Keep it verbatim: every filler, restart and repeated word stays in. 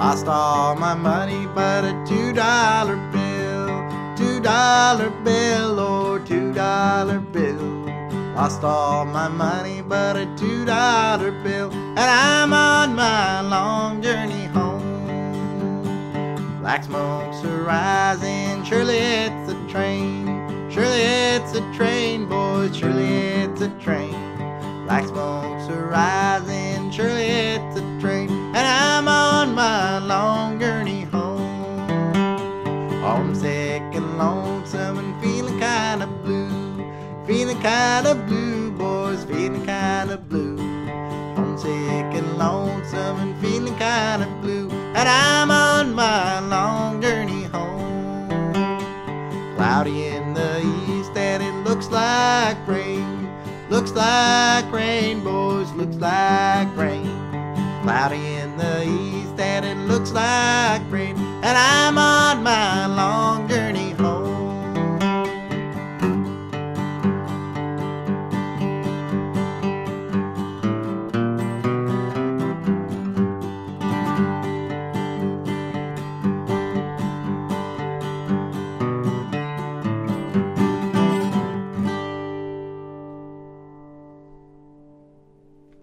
Lost all my money but a two dollar bill, two dollar bill, oh, two dollar bill. Lost all my money but a two dollar bill, and I'm on my long journey home. Black smoke's are rising, surely it's a train, surely it's a train, boys, surely it's a train. Black smoke's are rising, surely it's a train, and I'm on my long journey home. Homesick and lonesome and feeling kinda blue, feeling kinda blue, boys, feeling kinda blue. Homesick and lonesome and feeling kinda blue, and I'm on my long journey home. Cloudy in the east and it looks like rain, looks like rain, boys, looks like rain. Cloudy in the east and it looks like rain, and I'm on my long